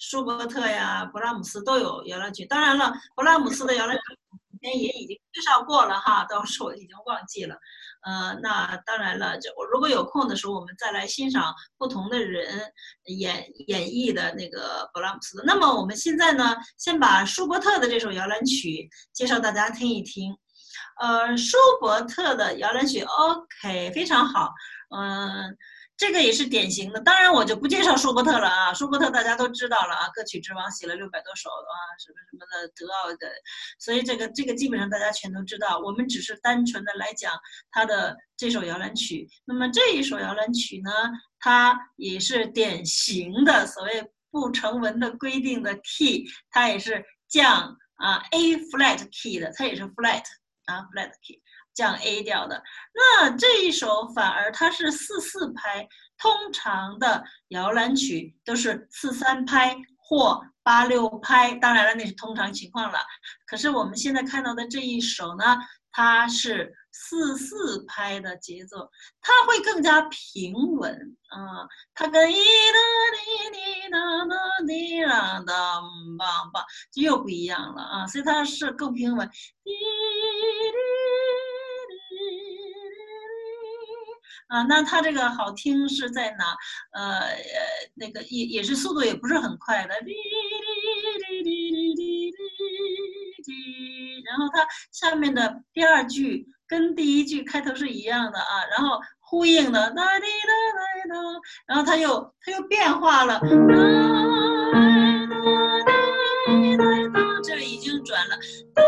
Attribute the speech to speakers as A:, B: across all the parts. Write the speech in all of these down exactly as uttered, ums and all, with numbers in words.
A: 舒伯特呀、勃拉姆斯都有摇篮曲。当然了，勃拉姆斯的摇篮曲以前也已经介绍过了哈，到时候我已经忘记了。呃，那当然了，就如果有空的时候，我们再来欣赏不同的人演演绎的那个勃拉姆斯的。那么我们现在呢，先把舒伯特的这首摇篮曲介绍大家听一听。呃，舒伯特的摇篮曲 ，OK，非常好。嗯、呃，这个也是典型的。当然，我就不介绍舒伯特了啊。舒伯特大家都知道了啊，歌曲之王写了六百多首啊，什么什么的德奥的，所以这个这个基本上大家全都知道。我们只是单纯的来讲他的这首摇篮曲。那么这一首摇篮曲呢，它也是典型的所谓不成文的规定的 key， 它也是降啊 A flat key 的，它也是 flat。啊 flat key 降 A 调的，那这一首反而它是四四拍，通常的摇篮曲都是四三拍或八六拍，当然了那是通常情况了。可是我们现在看到的这一首呢，它是四四拍的节奏，它会更加平稳啊、呃，它跟一哒滴滴哒哒滴啦哒梆梆就又不一样了啊，所以它是更平稳。啊，那它这个好听是在哪？呃，那个也也是速度也不是很快的，然后它下面的第二句跟第一句开头是一样的啊，然后呼应的哒滴哒哒哒，然后它又它又变化了，这里已经转了，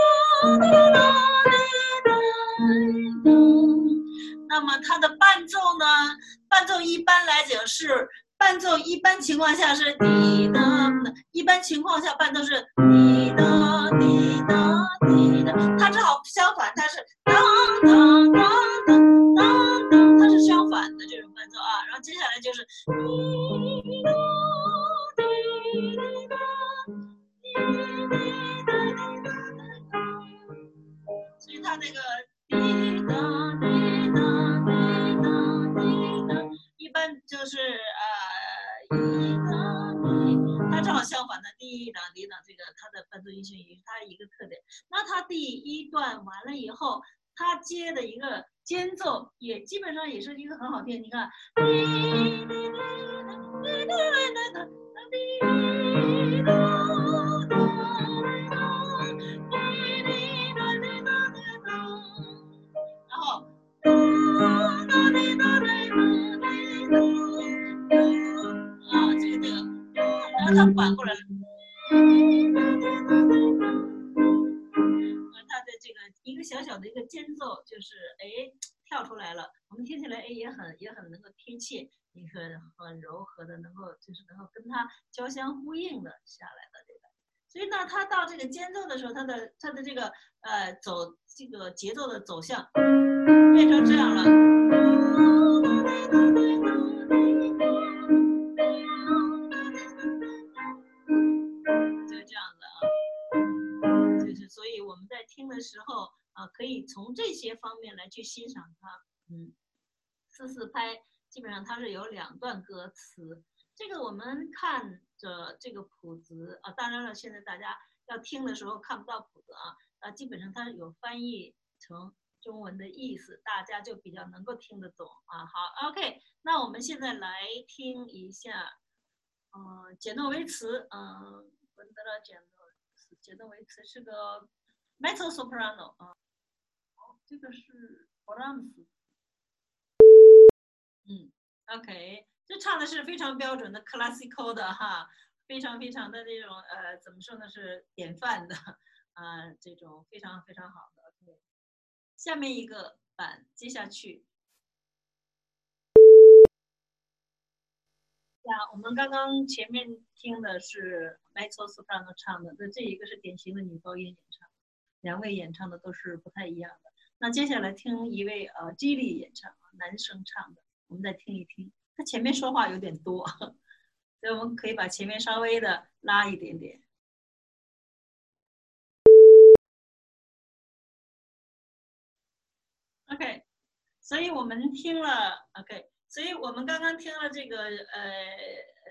A: 那么它的伴奏呢？伴奏一般来讲是伴奏，一般情况下是滴答，一般情况下伴奏是滴答滴答滴答，它正好相反，它是当当当当当当，它是相反的这种伴奏啊。然后接下来就是滴答滴答滴答滴答，所以它那个滴答滴答。一般就是呃，它正好相反的滴答滴答，这个它的伴奏音型也是它一个特点。那它第一段完了以后，它接的一个间奏也基本上也是一个很好听。你看，然后。啊，这个这个，然后它反过来了，它的这个一个小小的一个间奏，就是哎跳出来了，我们听起来哎也很也很能够贴切，一个很柔和的，能够就是能够跟它交相呼应的下来的这个。所以呢，它到这个间奏的时候，它的它的这个呃走这个节奏的走向变成这样了。所以我们在听的时候啊、呃，可以从这些方面来去欣赏它。嗯，四四拍基本上它是有两段歌词，这个我们看着这个谱子啊，当然了，现在大家要听的时候看不到谱子啊，啊，基本上它有翻译成中文的意思，大家就比较能够听得懂啊。好 ，OK， 那我们现在来听一下，嗯、呃，简诺维茨，嗯，文德拉简诺。简诺维茨是个 mezzo soprano 啊，这个是勃拉姆斯，嗯 ，OK， 这唱的是非常标准的 classical 的哈，非常非常的这种呃，怎么说呢，是典范的啊、呃，这种非常非常好的。OK， 下面一个版接下去。呀，我们刚刚前面听的是 mezzo soprano 唱的，那这一个是典型的女高音演唱。两位演唱的都是不太一样的。那接下来听一位呃基利演唱，男生唱的，我们再听一听。他前面说话有点多，所以我们可以把前面稍微的拉一点点。OK， 所以我们听了 OK， 所以我们刚刚听了这个呃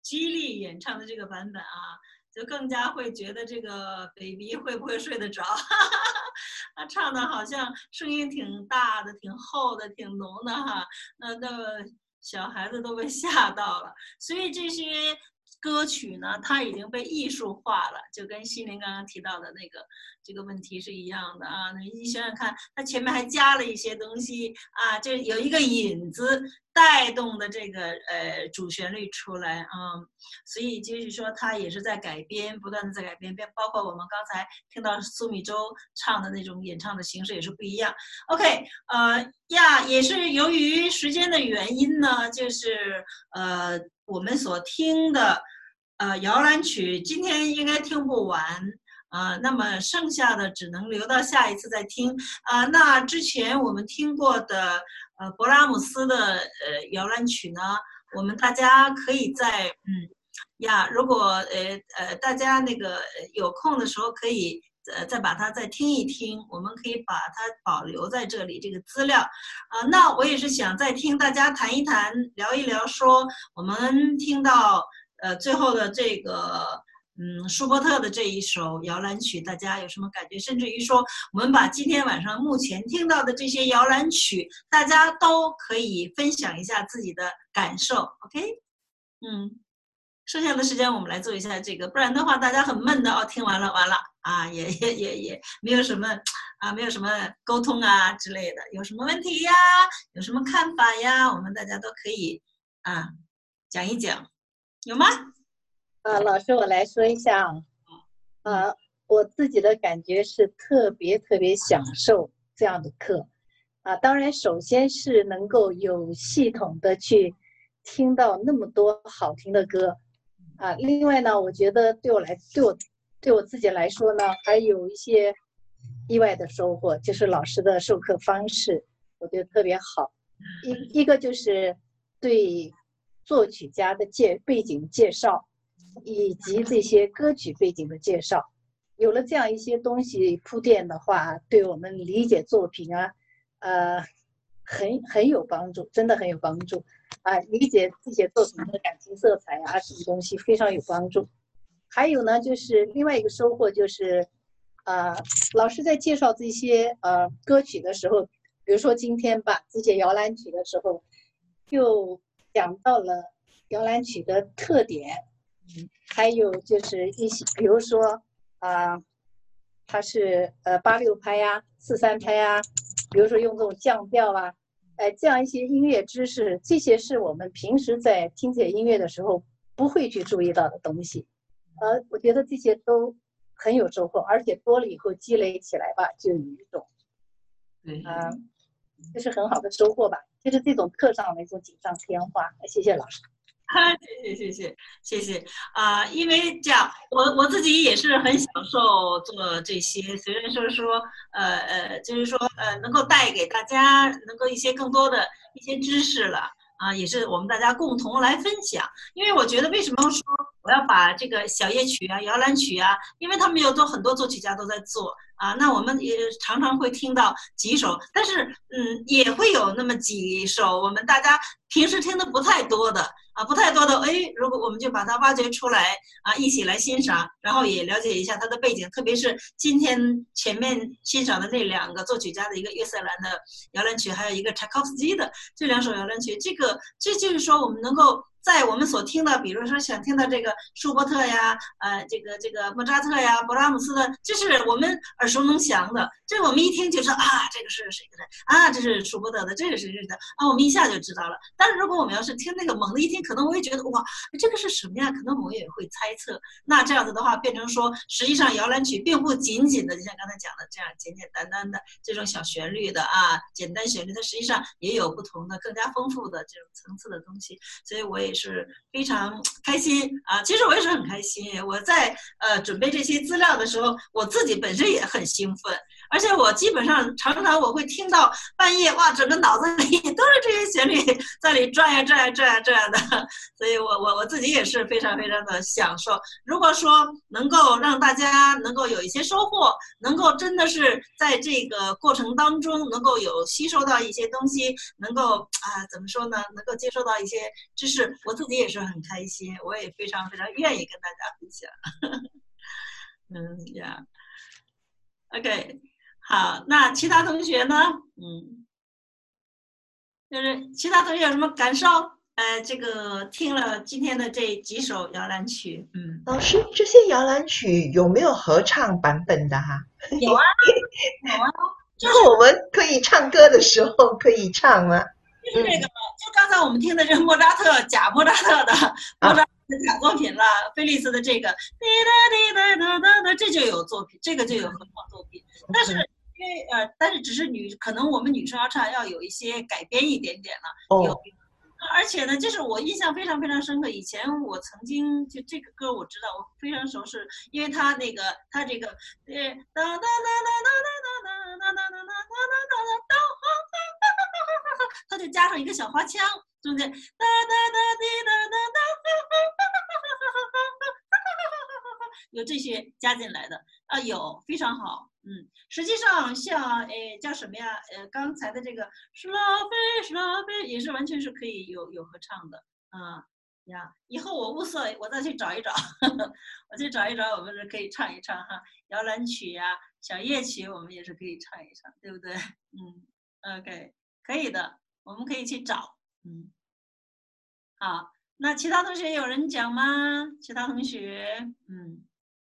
A: 激励演唱的这个版本啊，就更加会觉得这个 baby 会不会睡得着？他唱的好像声音挺大的、挺厚的、挺浓的哈，那那小孩子都被吓到了。所以这些歌曲呢，它已经被艺术化了，就跟心灵刚刚提到的那个这个问题是一样的啊。你想想看，它前面还加了一些东西啊，就有一个引子带动的这个呃主旋律出来啊，所以就是说它也是在改编，不断的在改编，包括我们刚才听到苏米洲唱的那种演唱的形式也是不一样。OK， 呃呀，也是由于时间的原因呢，就是呃我们所听的。呃，摇篮曲今天应该听不完，呃，那么剩下的只能留到下一次再听啊、呃。那之前我们听过的呃勃拉姆斯的呃摇篮曲呢，我们大家可以在嗯呀，如果呃呃大家那个有空的时候可以呃再把它再听一听，我们可以把它保留在这里这个资料啊、呃。那我也是想再听大家谈一谈，聊一聊，说我们听到。呃，最后的这个，嗯，舒伯特的这一首摇篮曲，大家有什么感觉？甚至于说，我们把今天晚上目前听到的这些摇篮曲，大家都可以分享一下自己的感受。OK， 嗯，剩下的时间我们来做一下这个，不然的话，大家很闷的哦，听完了完了啊，也也也也没有什么啊，没有什么沟通啊之类的，有什么问题呀？有什么看法呀？我们大家都可以啊讲一讲。有吗？
B: 啊，老师，我来说一下啊，啊，我自己的感觉是特别特别享受这样的课，啊，当然，首先是能够有系统的去听到那么多好听的歌，啊，另外呢，我觉得对我来，对我对我自己来说呢，还有一些意外的收获，就是老师的授课方式，我觉得特别好，一一个就是对作曲家的介背景介绍，以及这些歌曲背景的介绍，有了这样一些东西铺垫的话，对我们理解作品啊，呃，很很有帮助，真的很有帮助啊！理解这些作品的感情色彩啊，这些东西非常有帮助。还有呢，就是另外一个收获就是，呃，老师在介绍这些呃歌曲的时候，比如说今天吧，这些摇篮曲的时候，就讲到了摇篮曲的特点，还有就是一些，比如说啊、呃，它是呃八六拍呀、啊、四三拍呀、啊，比如说用这种降调啊，哎、呃，这样一些音乐知识，这些是我们平时在听这些音乐的时候不会去注意到的东西，呃，我觉得这些都很有收获，而且多了以后积累起来吧，就有一种，啊、呃，这是很好的收获吧。就是这种课上的一种锦上添花。谢谢老师。
A: 谢谢谢谢谢谢啊、呃！因为这样，我我自己也是很享受做这些，虽然说说呃呃，就是说呃，能够带给大家能够一些更多的一些知识了啊，也是我们大家共同来分享。因为我觉得为什么说我要把这个小夜曲啊、摇篮曲啊，因为他们有做很多作曲家都在做啊，那我们也常常会听到几首，但是嗯，也会有那么几首我们大家平时听的不太多的。啊，不太多的，哎，如果我们就把它挖掘出来啊，一起来欣赏，然后也了解一下它的背景，特别是今天前面欣赏的那两个作曲家的一个约瑟兰的摇篮曲，还有一个柴可夫斯基的这两首摇篮曲，这个这就是说我们能够在我们所听到，比如说想听到这个舒伯特呀，呃，这个这个莫扎特呀，勃拉姆斯的，这是我们耳熟能详的，这我们一听就知道啊，这个是谁的啊，这是舒伯特的，这个是谁的啊，我们一下就知道了。但是如果我们要是听那个猛的一听，可能我也觉得哇，这个是什么呀？可能我也会猜测。那这样子的话，变成说，实际上摇篮曲并不仅仅的，就像刚才讲的这样简简单单的这种小旋律的啊，简单旋律，它实际上也有不同的、更加丰富的这种层次的东西。所以我也是非常开心啊！其实我也是很开心。我在呃准备这些资料的时候，我自己本身也很兴奋。 而且我基本上常常我会听到半夜，哇，整个脑子里都是这些旋律在里转呀转呀转呀转呀的，所以我我我自己也是非常非常的享受。如果说能够让大家能够有一些收获，能够真的是在这个过程当中能够有吸收到一些东西，能够啊怎么说呢，能够接受到一些知识，我自己也是很开心，我也非常非常愿意跟大家分享。嗯呀 ，OK。好，那其他同学呢？嗯，就是其他同学有什么感受？呃，这个听了今天的这几首摇篮曲，嗯，
C: 老师，这些摇篮曲有没有合唱版本的哈、啊？
A: 有啊，有啊，
C: 就是我们可以唱歌的时候可以唱吗？
A: 就是这个，就刚才我们听的这莫扎特假莫扎特的莫扎特的假作品了，菲利斯的这个滴答滴答答答，这就有作品，这个就有合唱作品，但是。因为呃，但是只是女，可能我们女生要唱要有一些改编一点点了，有，而且呢，就是我印象非常非常深刻。以前我曾经就这个歌我知道，我非常熟悉，因为他那个他这个呃哒哒哒哒哒哒哒哒哒哒哒哒哒哒哒，他就加上一个小花腔，中间哒哒哒滴哒哒哒，有这些加进来的啊，有非常好。嗯，实际上像诶叫什么呀？呃，刚才的这个是拉菲是拉菲也是完全是可以有有合唱的啊呀。以后我物色，我再去找一找，呵呵我去找一找，我们是可以唱一唱哈。摇篮曲呀、啊，小夜曲，我们也是可以唱一唱，对不对？嗯 ，OK， 可以的，我们可以去找。嗯，好，那其他同学有人讲吗？其他同学，嗯，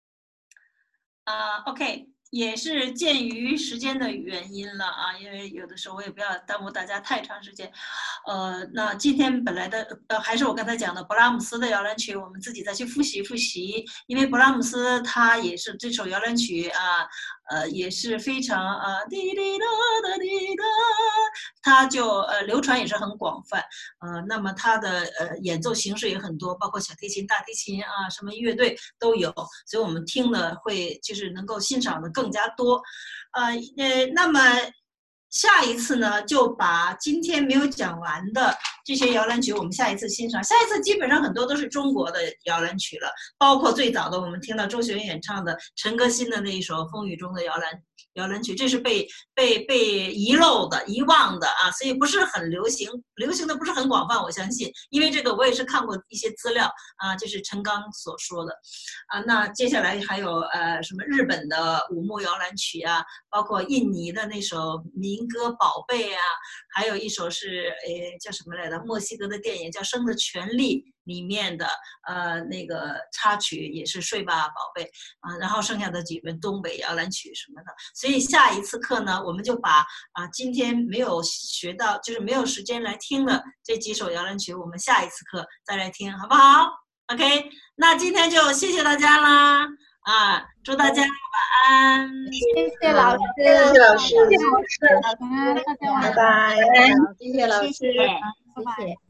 A: 啊 ，OK。也是鉴于时间的原因了啊，因为有的时候我也不要耽误大家太长时间，呃，那今天本来的呃还是我刚才讲的勃拉姆斯的摇篮曲，我们自己再去复习复习，因为勃拉姆斯他也是这首摇篮曲啊，呃也是非常啊滴滴答答滴答，他就呃流传也是很广泛，呃，那么他的呃演奏形式也很多，包括小提琴、大提琴啊，什么乐队都有，所以我们听了会就是能够欣赏的更加多，呃呃，那么下一次呢，就把今天没有讲完的这些摇篮曲，我们下一次欣赏。下一次基本上很多都是中国的摇篮曲了，包括最早的我们听到周璇演唱的陈歌辛的那一首《风雨中的摇篮》。摇篮曲，这是被被被遗漏的、遗忘的啊，所以不是很流行，流行的不是很广泛，我相信，因为这个我也是看过一些资料啊，就是陈刚所说的啊。那接下来还有呃什么日本的五木摇篮曲啊，包括印尼的那首民歌《宝贝》啊，还有一首是诶叫什么来着？墨西哥的电影叫《生的权利》里面的呃那个插曲也是《睡吧宝贝》啊，然后剩下的几个东北摇篮曲什么的。所以下一次课呢，我们就把啊今天没有学到，就是没有时间来听的这几首摇篮曲，我们下一次课再来听，好不好 ？OK， 那今天就谢谢大家啦，啊，祝大家晚安。
B: 谢谢老师，
C: 谢谢老师，
B: 谢谢老师，
D: 大家晚安，
C: 拜拜，
B: 谢谢老师，
D: 谢谢，
B: 谢谢。